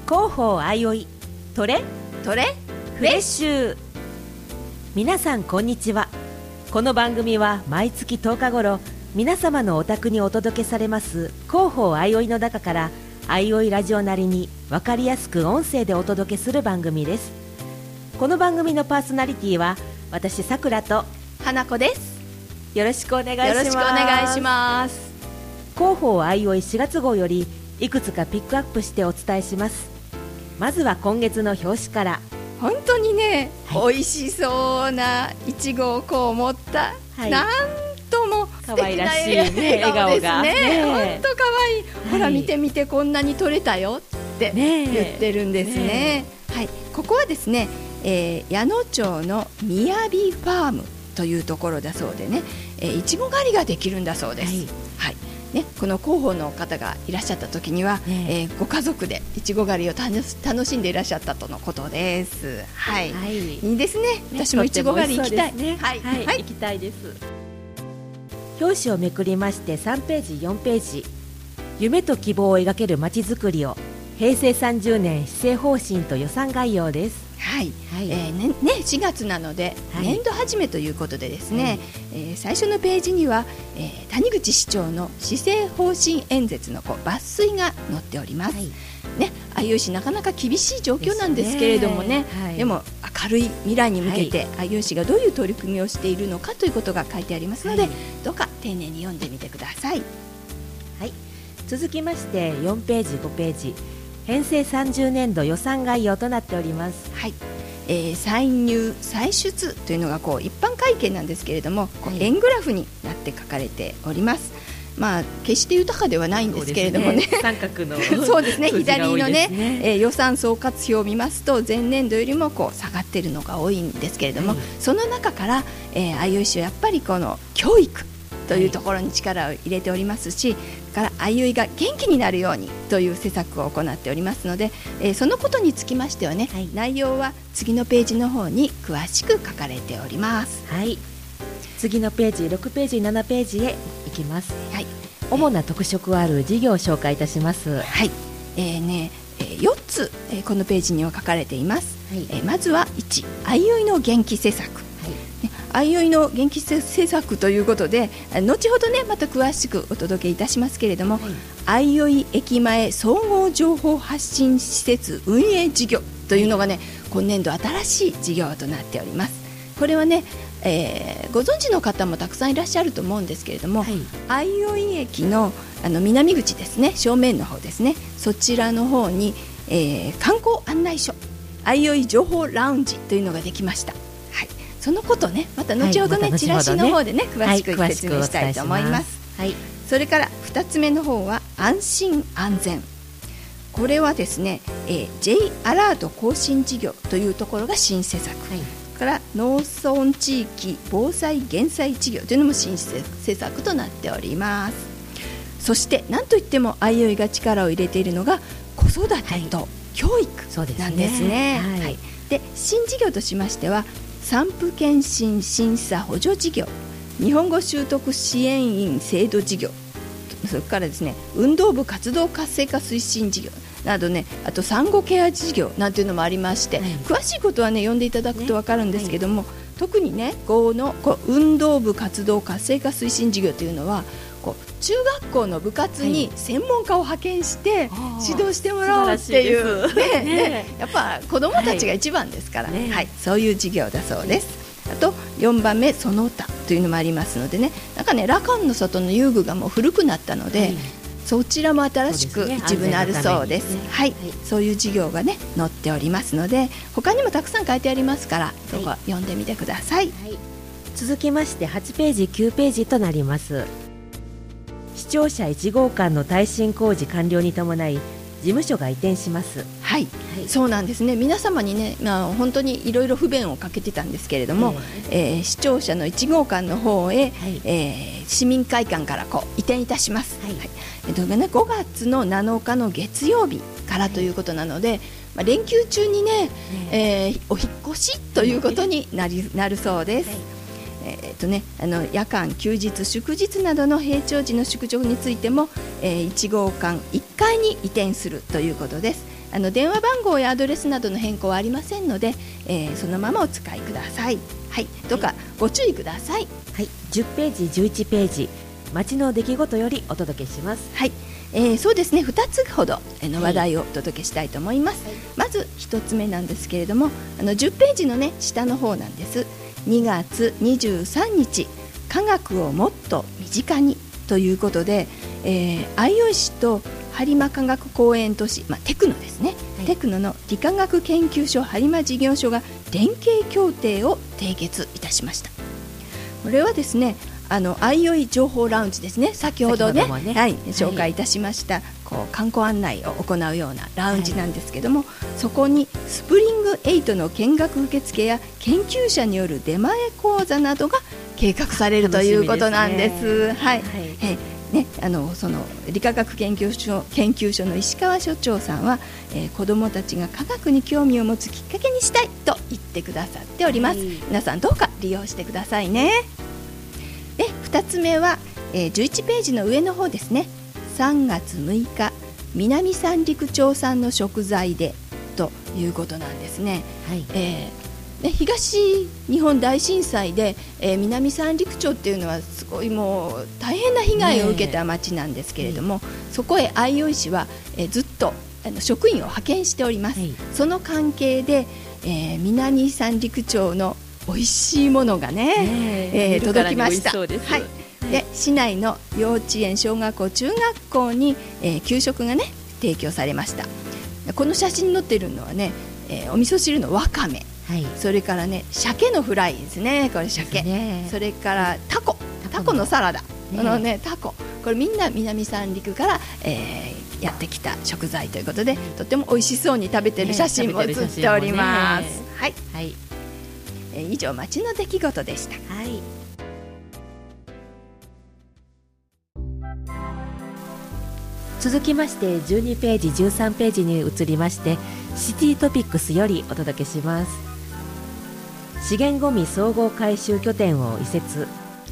広報あいおいトレフレッシュ。皆さんこんにちは。この番組は毎月10日頃皆様のお宅にお届けされます広報あいおいの中からあいおいラジオなりに分かりやすく音声でお届けする番組です。この番組のパーソナリティは私さくらと花子です。 よろしくお願いします。 よろしくお願いします。 広報あいおい4月号よりいくつかピックアップしてお伝えします。まずは今月の表紙から。 本当にね、美味しそうないちごをこう持った、なんとも素敵な笑顔ですね。本当可愛い、ほら見て見てこんなに取れたよって言ってるんですね。はい、ここはですね、矢野町のみやびファームというところだそうでね、いちご狩りができるんだそうです。はいね、この広報の方がいらっしゃった時には、ご家族でいちご狩りを楽しんでいらっしゃったとのことです。はい、いいですね。私もいちご狩り行きたい。 行きたいです。表紙をめくりまして3ページ4ページ、夢と希望を描けるまちづくりを、平成30年施政方針と予算概要です。4 月なので、年度始めということでですね、最初のページには、谷口市長の施政方針演説の抜粋が載っております。あいおい市なかなか厳しい状況なんですけれどもね、でも明るい未来に向けて、あいおい市がどういう取り組みをしているのかということが書いてありますので、どうか丁寧に読んでみてください。 続きまして4ページ5ページ、平成30年度予算概要となっております。 歳入歳出というのが一般会計なんですけれども、円グラフになって書かれております。決して豊かではないんですけれどもね、 三角のそうですね、左のね、予算総括表を見ますと前年度よりも下がっているのが多いんですけれども、その中から、あいおい市はやっぱりこの教育というところに力を入れておりますし、からあいおいが元気になるようにという施策を行っておりますので、そのことにつきましてはね、内容は次のページの方に詳しく書かれております。 次のページ6ページ7ページへ行きます。主な特色ある事業を紹介いたします。 4つ、このページには書かれています。まずは1、あいおいの元気施策。あいおいの元気施策ということで、後ほどねまた詳しくお届けいたしますけれども、あいおい駅前総合情報発信施設運営事業というのがね、今年度新しい事業となっております。これはね、ご存知の方もたくさんいらっしゃると思うんですけれども、あいおい駅の南口ですね、正面の方ですね、そちらの方に、観光案内所あいおい情報ラウンジというのができました。そのことね、また後ほどね、チラシの方でね詳しく説明したいと思います。それから2つ目の方は安心安全。これはですね、J アラート更新事業というところが新施策、から農村地域防災減災事業というのも新施策となっております。そして何といってもあいおいが力を入れているのが子育てと教育なんですね。で、新事業としましては産婦健診審査補助事業、日本語習得支援員制度事業、それからですね、運動部活動活性化推進事業などね、あと産後ケア事業なんていうのもありまして、詳しいことはね読んでいただくと分かるんですけども、特にねこの運動部活動活性化推進事業というのは中学校の部活に専門家を派遣して指導してもらおうっていう、やっぱ子どもたちが一番ですから、そういう事業だそうです。あと4番目その他というのもありますのでね、なんかね羅漢の里の遊具がもう古くなったので、そちらも新しく一部あるそうです。そういう事業がね載っておりますので、他にもたくさん書いてありますから、どうか読んでみてください。 続きまして8ページ9ページとなります。市庁舎1号館の耐震工事完了に伴い事務所が移転します。 そうなんですね。皆様にね、本当にいろいろ不便をかけてたんですけれども、市庁舎の1号館の方へ、市民会館から移転いたします。5月の7日の月曜日からということなので、連休中にね、お引っ越しということになるそうです。夜間休日祝日などの平常時の宿直についても、1号館1階に移転するということです。 電話番号やアドレスなどの変更はありませんので、そのままお使いください。はい、どうかご注意ください。 はい、10ページ11ページ、街の出来事よりお届けします。 はい、そうですね、2つほどの話題をお届けしたいと思います。はい、まず1つ目なんですけれども、10ページのね下の方なんです。2月23日科学をもっと身近にということで、相生市と播磨科学公園都市、テクノですね、はい、テクノの理化学研究所播磨事業所が連携協定を締結いたしました。これはですね、相生情報ラウンジですね、先ほどね、はい、紹介いたしました、こう観光案内を行うようなラウンジなんですけども、そこにスプリング8の見学受付や研究者による出前講座などが計画されるということなんです。はい、その理化学研究所の石川所長さんは、子どもたちが科学に興味を持つきっかけにしたいと言ってくださっております。皆さんどうか利用してくださいね。で、2つ目は、11ページの上の方ですね。3月6日南三陸町産の食材でということなんですね。はい、東日本大震災で、南三陸町っていうのはすごいもう大変な被害を受けた町なんですけれども、そこへ相生市は、ずっと職員を派遣しております。はい、その関係で、南三陸町の美味しいものがね、届きました。はい、で市内の幼稚園、小学校、中学校に、給食がね提供されました。この写真に載っているのはね、お味噌汁のわかめ、はい、それからね鮭のフライですね、これ鮭、それからタコのサラダ、タコ、これみんな南三陸から、やってきた食材ということで、とても美味しそうに食べている写真も写っております。はい、はい、以上街の出来事でした。はい、 続きまして12ページ13ページに移りまして、シティトピックスよりお届けします。資源ごみ総合回収拠点を移設。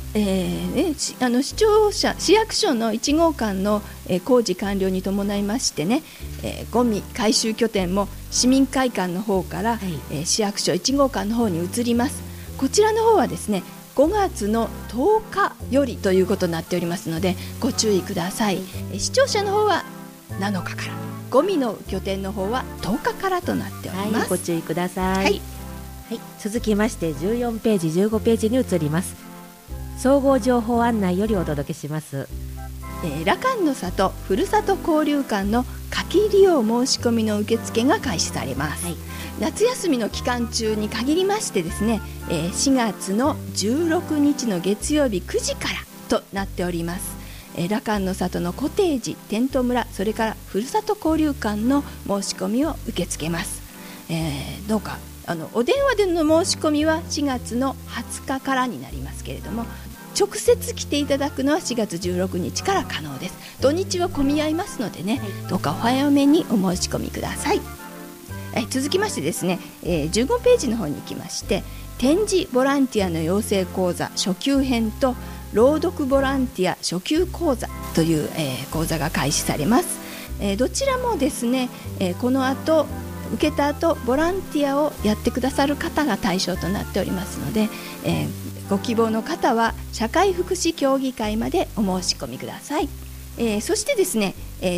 市役所の1号館の、工事完了に伴いましてね、ゴミ回収拠点も市民会館の方から、はい、市役所1号館の方に移ります。こちらの方はですね、5月の10日よりということになっておりますのでご注意ください。視聴者の方は7日から、ゴミの拠点の方は10日からとなっております。 はい、ご注意ください。はいはい、続きまして14ページ15ページに移ります。総合情報案内よりお届けします。 羅漢の里ふるさと交流館の夏季利用申し込みの受付が開始されます。はい、夏休みの期間中に限りましてですね、4月の16日の月曜日9時からとなっております。羅漢の里のコテージ、テント村、それからふるさと交流館の申し込みを受け付けます。どうかお電話での申し込みは4月の20日からになりますけれども、直接来ていただくのは4月16日から可能です。土日は混み合いますのでね、はい、どうかお早めにお申し込みください。続きましてですね、15ページの方に行きまして、展示ボランティアの養成講座初級編と朗読ボランティア初級講座という、講座が開始されます。どちらもですね、この後受けた後ボランティアをやってくださる方が対象となっておりますので、ご希望の方は社会福祉協議会までお申し込みください。そしてですね、第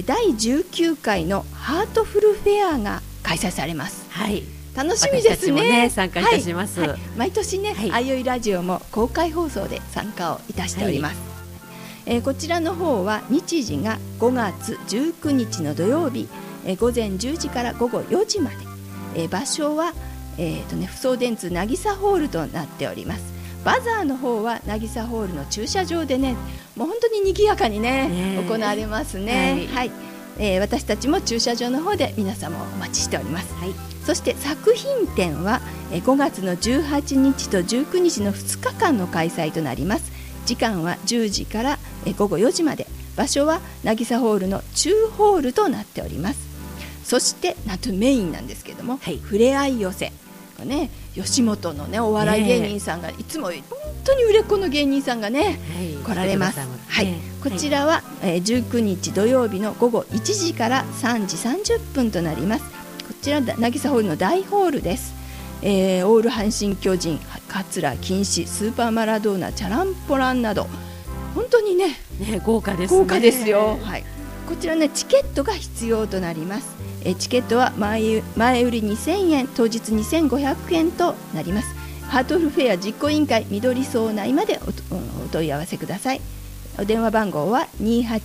19回のハートフルフェアが開催されます。はい、楽しみですね。私たちもね参加いたします。 はいはい、毎年ね、あいおいラジオも公開放送で参加をいたしております。はい、こちらの方は日時が5月19日の土曜日、午前10時から午後4時まで、場所は、不送電通なぎさホールとなっております。バザーの方はなぎさホールの駐車場でね、もう本当に賑やかにね行われますね。はい、はい、私たちも駐車場の方で皆様をお待ちしております。はい、そして作品展は5月の18日と19日の2日間の開催となります。時間は10時から午後4時まで、場所はなぎさホールの中ホールとなっております。そしてなんとメインなんですけれども、はい、ふれあい寄せね、吉本の、ね、お笑い芸人さんが、いつも本当に売れっ子の芸人さんがね、来られます。はい、こちらは、19日土曜日の午後1時から3時30分となります。 ちら渚ホールの大ホールです。オール阪神巨人、桂金糸、スーパーマラドーナ、チャランポランなど本当にね豪華ですね。 豪華ですよ。はい、こちらねチケットが必要となります。チケットは前売り2000円、当日2500円となります。ハートフルフェア実行委員会緑荘内までお問い合わせください。お電話番号は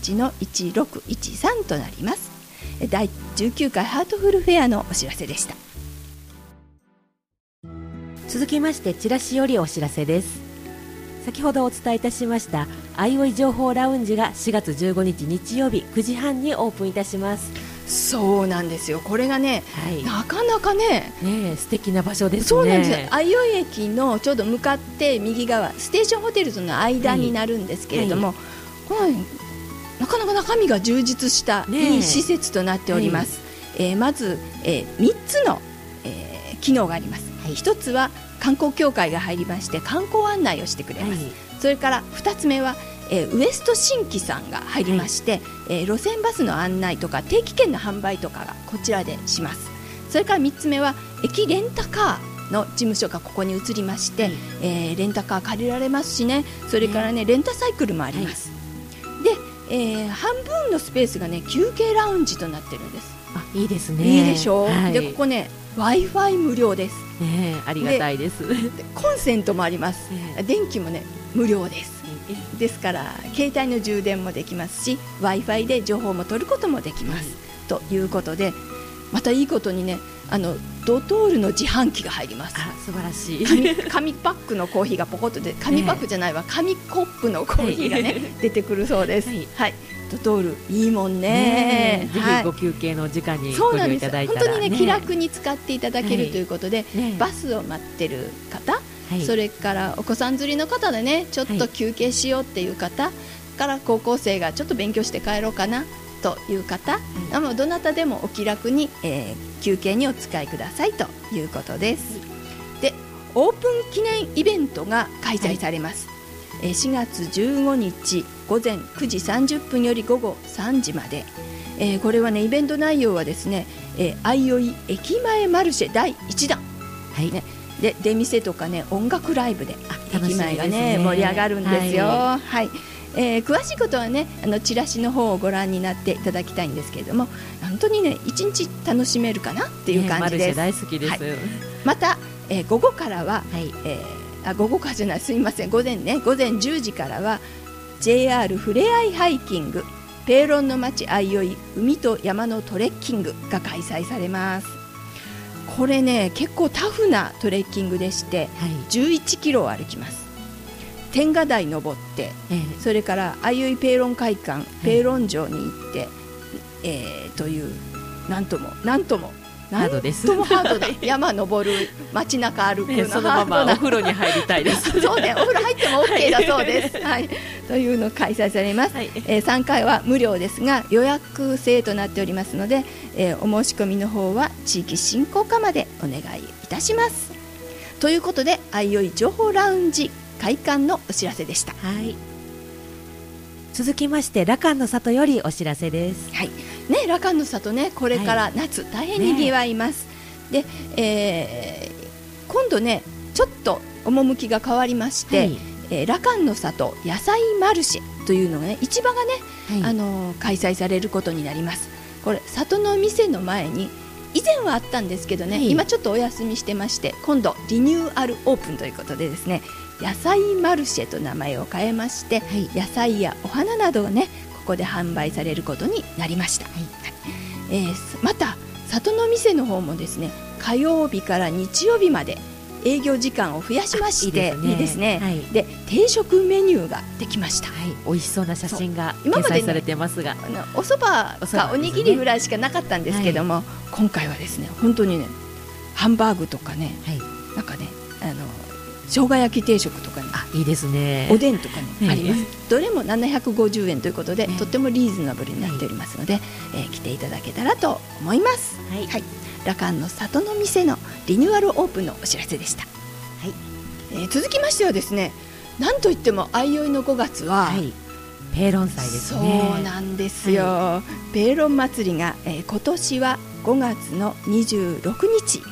28-1613 となります。第19回ハートフルフェアのお知らせでした。 続きましてチラシよりお知らせです。先ほどお伝えいたしましたあいおい情報ラウンジが4月15日日曜日9時半にオープンいたします。 そうなんですよ。これがね、なかなかね素敵な場所ですね。 そうなんです。あいおい駅のちょうど向かって右側ステーションホテルとの間になるんですけれども、なかなか中身が充実したいい施設となっております。まず、3つの、機能があります。1つは観光協会が入りまして観光案内をしてくれます。それから2つ目はウエスト新規さんが入りまして、路線バスの案内とか定期券の販売とかがこちらでします。それから3つ目は駅レンタカーの事務所がここに移りまして、レンタカー借りられますしね、それからねレンタサイクルもあります。で、半分のスペースがね休憩ラウンジとなってるんです。 いいですね。 いいでしょう。でここね Wi-Fi 無料です。 ありがたいです。 コンセントもあります。電気もね無料です。ですから携帯の充電もできますし Wi-Fi で情報も取ることもできます、ということで、またいいことにねドトールの自販機が入ります。 素晴らしい。 紙パックのコーヒーがポコッとで、紙パックじゃないわ、紙コップのコーヒーがね出てくるそうです。ドトールいいもんね。 ぜひご休憩の時間にご利用いただいたら、 本当にね気楽に使っていただけるということで、バスを待ってる方、それからお子さん連れの方でねちょっと休憩しようっていう方、から高校生がちょっと勉強して帰ろうかなという方、どなたでもお気楽に、休憩にお使いくださいということです。でオープン記念イベントが開催されます。4月15日午前9時30分より午後3時まで、これはねイベント内容はですね、あいおい駅前マルシェ第1弾、で出店とかね音楽ライブで駅前がね盛り上がるんですよ。詳しいことはねチラシの方をご覧になっていただきたいんですけれども、本当にね一日楽しめるかなっていう感じです。 マルシェ大好きです。 また、午後からは、午後からじゃない、すみません、午前10時からは JR ふれあいハイキングペーロンの町あいおい海と山のトレッキングが開催されます。これね結構タフなトレッキングでして、11キロを歩きます。天下台登って、それからあいおいペーロン会館、ペーロン城に行って、というなんともハードです。ハードで山登る、街中歩くのそのままお風呂に入りたいです。 そうね、お風呂入っても OK だそうです。というのを開催されます。参加は無料ですが予約制となっておりますので、お申し込みの方は地域振興課までお願いいたします。ということであいおい情報ラウンジ開館のお知らせでした。 続きまして羅漢の里よりお知らせです。 羅漢の里ね、これから夏、大変にぎわいます。で、今度ねちょっと趣が変わりまして、羅漢の里野菜マルシェというのがね市場がね、開催されることになります。これ里の店の前に以前はあったんですけどね、今ちょっとお休みしてまして、今度リニューアルオープンということでですね、野菜マルシェと名前を変えまして、野菜やお花などがねここで販売されることになりました。また里の店の方もですね火曜日から日曜日まで営業時間を増やしまして、いいですね。で定食メニューができました。 美味しそうな写真が掲載されてますが、 お蕎麦かおにぎりぐらいしかなかったんですけども、今回はですね本当にねハンバーグとかね、なんかね生姜焼き定食とかね、 いいですね。 おでんとかね、あります。どれも750円ということで、とってもリーズナブルになっておりますので、来ていただけたらと思います。羅漢の里の店のリニューアルオープンのお知らせでした。続きましてはですね、なんといってもあいおいの5月は、 ペーロン祭ですね。 そうなんですよ、ペーロン祭りが、今年は5月の26日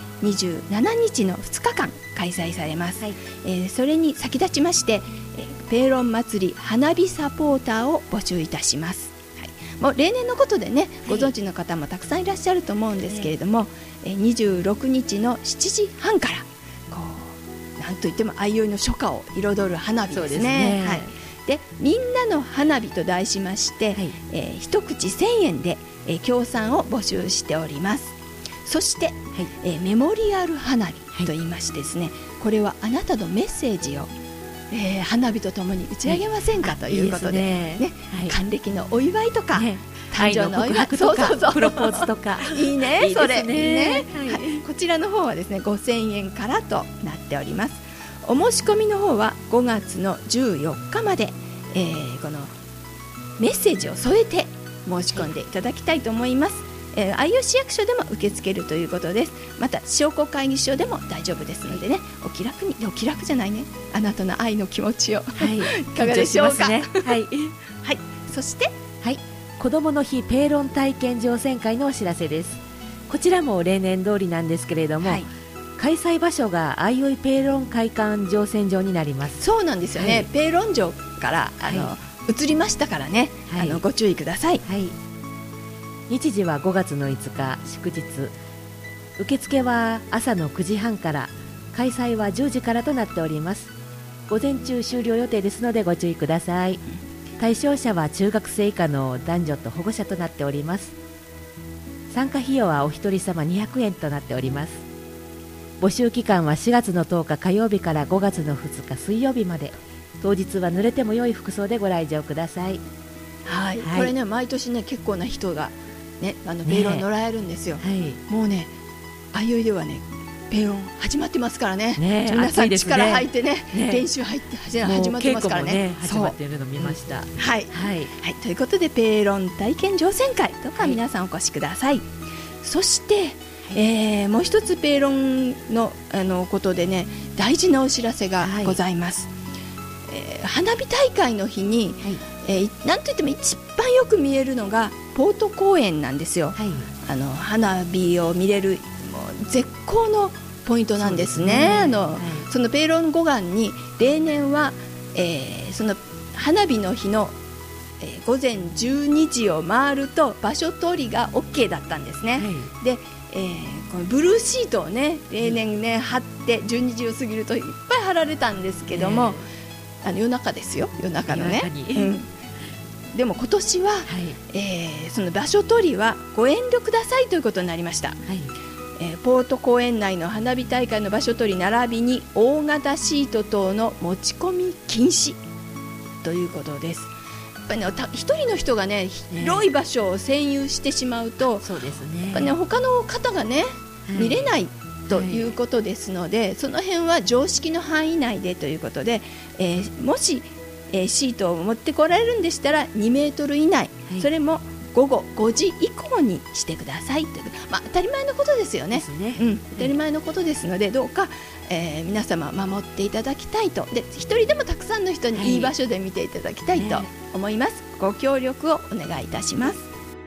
27日の2日間開催されます、それに先立ちまして、ペーロン祭り花火サポーターを募集いたします、もう例年のことでね、ご存知の方もたくさんいらっしゃると思うんですけれども、26日の7時半からこうなんといっても相生の初夏を彩る花火ですね。でみんなの花火と題しまして、一口1000円で、協賛を募集しております。そして、メモリアル花火といいましてですね、これはあなたのメッセージを、花火とともに打ち上げませんか、ということで、還暦のお祝いとか、誕生のお祝いとかプロポーズとかいいね、それね、こちらの方はですね5000円からとなっております。お申し込みの方は5月の14日まで、このメッセージを添えて申し込んでいただきたいと思います。相生市役所でも受け付けるということです。また商工会議所でも大丈夫ですのでね、お気楽に、お気楽じゃないね、あなたの愛の気持ちを、いかがでしょうか。そして、 子どもの日ペーロン体験乗船会のお知らせです。こちらも例年通りなんですけれども、開催場所が相生ペーロン会館乗船場になります。 そうなんですよね、ペーロン城から移りましたからね、ご注意ください。 日時は5月の5日祝日、受付は朝の9時半から、開催は10時からとなっております。午前中終了予定ですのでご注意ください。対象者は中学生以下の男女と保護者となっております。参加費用はお一人様200円となっております。募集期間は4月の10日火曜日から5月の2日水曜日まで。当日は濡れても良い服装でご来場ください。 これね、毎年ね結構な人がね、ペーロン乗られるんですよ。もうね、相生ではねペーロン始まってますからね、皆さん力入ってね、練習入って始まってますからね、 始まっているの見ました。 ということでペーロン体験乗船会とか皆さんお越しください。そして、もう一つペーロンのことでね、大事なお知らせがございます。花火大会の日に、なんといっても一番よく見えるのがポート公園なんですよ。花火を見れるもう絶好のポイントなんですね。そのペーロン護岸に例年は、その花火の日の、午前12時を回ると場所取りが OK だったんですね。で、このブルーシートをね例年ね貼って12時を過ぎるといっぱい貼られたんですけども、夜中ですよ、夜中のね。でも今年は、その場所取りはご遠慮くださいということになりました。ポート公園内の花火大会の場所取り並びに大型シート等の持ち込み禁止ということです。やっぱりね、一人の人がね広い場所を占有してしまうと、やっぱね、他の方がね見れないということですので、その辺は常識の範囲内でということで、もしシートを持ってこられるんでしたら2メートル以内、それも午後5時以降にしてくださいという、当たり前のことですよね。当たり前のことですので、どうか、皆様守っていただきたいと。で、一人でもたくさんの人にいい場所で見ていただきたいと思います。ご協力をお願いいたします。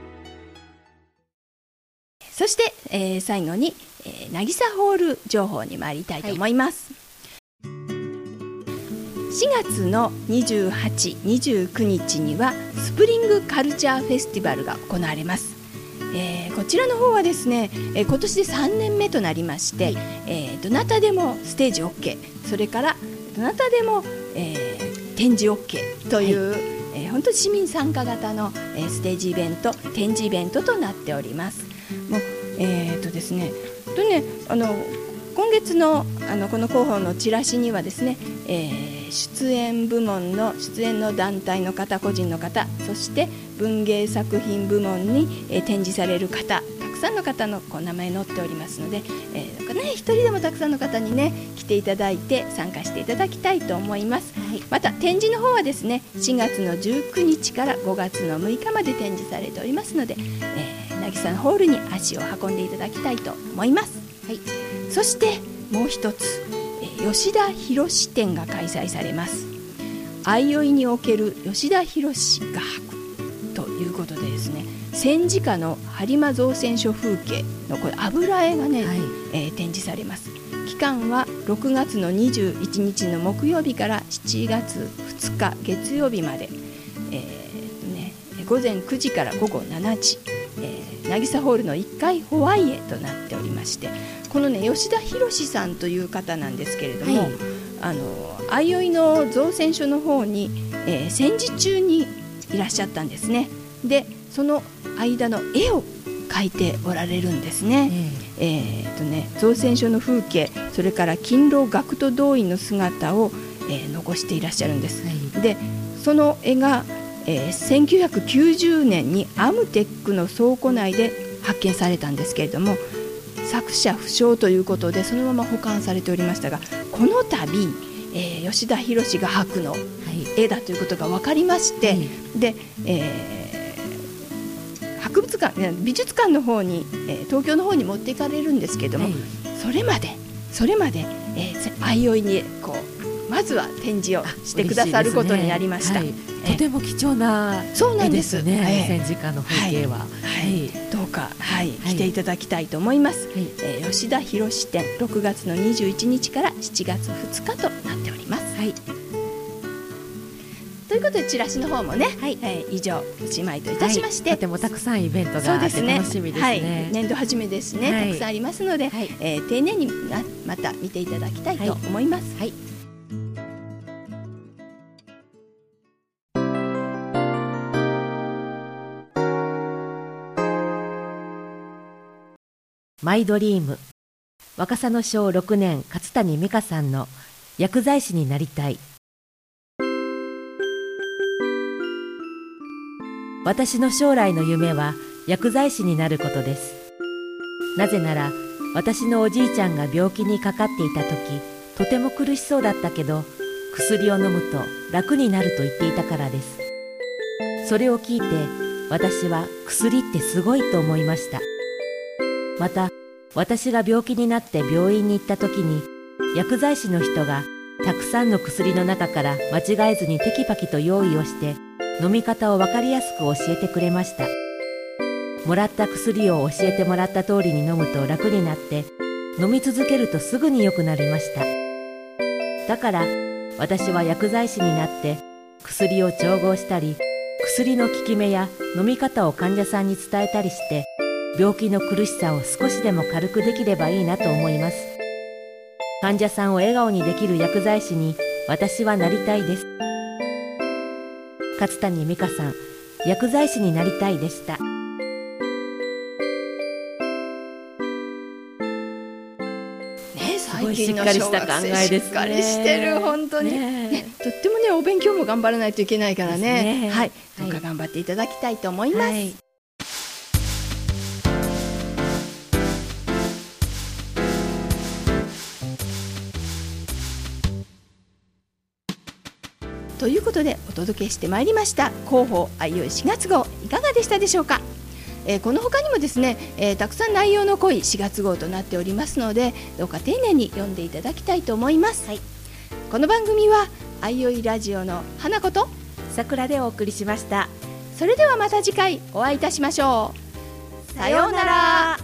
そして、最後に、なぎさホール情報に参りたいと思います。4月の28、29日にはスプリングカルチャーフェスティバルが行われます。こちらの方はですね、今年で3年目となりまして、どなたでもステージ OK、 それからどなたでも、展示 OK という、本当に市民参加型の、ステージイベント、展示イベントとなっております。もうですね、今月の、この広報のチラシにはですね、出演部門の出演の団体の方、個人の方、そして文芸作品部門に、展示される方、たくさんの方の名前載っておりますので、一人でもたくさんの方にね来ていただいて参加していただきたいと思います。また展示の方はですね、4月の19日から5月の6日まで展示されておりますので、なぎさホールに足を運んでいただきたいと思います。そしてもう一つ、吉田博展が開催されます。 相生における吉田弘画伯ということでですね、戦時下の播磨造船所風景のこれ油絵がね、展示されます。期間は6月の21日の木曜日から7月2日月曜日まで、午前9時から午後7時、渚ホールの1階ホワイエとなっておりまして、このね吉田弘さんという方なんですけれども、相生の造船所の方に、戦時中にいらっしゃったんですね。でその間の絵を描いておられるんですね。造船所の風景、それから勤労学徒動員の姿を、残していらっしゃるんです。でその絵が、1990年にアムテックの倉庫内で発見されたんですけれども、作者不詳ということでそのまま保管されておりましたが、この度、吉田弘画伯の絵だということが分かりまして、で、博物館、美術館の方に、東京の方に持っていかれるんですけれども、それまで、相生にまずは展示をしてくださることになりました。 とても貴重な絵ですね、戦時下の風景は。 どうか、来ていただきたいと思います。吉田弘展、6月の21日から7月2日となっております。ということでチラシの方もね、以上おしまいといたしまして、 とてもたくさんイベントがあって楽しみですね。 年度初めですね、たくさんありますので、丁寧にまた見ていただきたいと思います。 マイドリーム、若狭の小6年勝谷美香さんの薬剤師になりたい。私の将来の夢は薬剤師になることです。なぜなら私のおじいちゃんが病気にかかっていた時、とても苦しそうだったけど薬を飲むと楽になると言っていたからです。それを聞いて私は薬ってすごいと思いました。また私が病気になって病院に行った時に、薬剤師の人がたくさんの薬の中から間違えずにテキパキと用意をして飲み方を分かりやすく教えてくれました。もらった薬を教えてもらった通りに飲むと楽になって、飲み続けるとすぐに良くなりました。だから私は薬剤師になって薬を調合したり、薬の効き目や飲み方を患者さんに伝えたりして、病気の苦しさを少しでも軽くできればいいなと思います。患者さんを笑顔にできる薬剤師に私はなりたいです。勝谷美香さん、薬剤師になりたいでした。 すごいしっかりした考えですね。しっかりしてる、本当に、とってもね、お勉強も頑張らないといけないからね。どうか頑張っていただきたいと思います。ということでお届けしてまいりました広報相生4月号、いかがでしたでしょうか。この他にもですね、たくさん内容の濃い4月号となっておりますので、どうか丁寧に読んでいただきたいと思います。この番組は相生ラジオの花子と桜でお送りしました。 それではまた次回お会いいたしましょう。さようなら。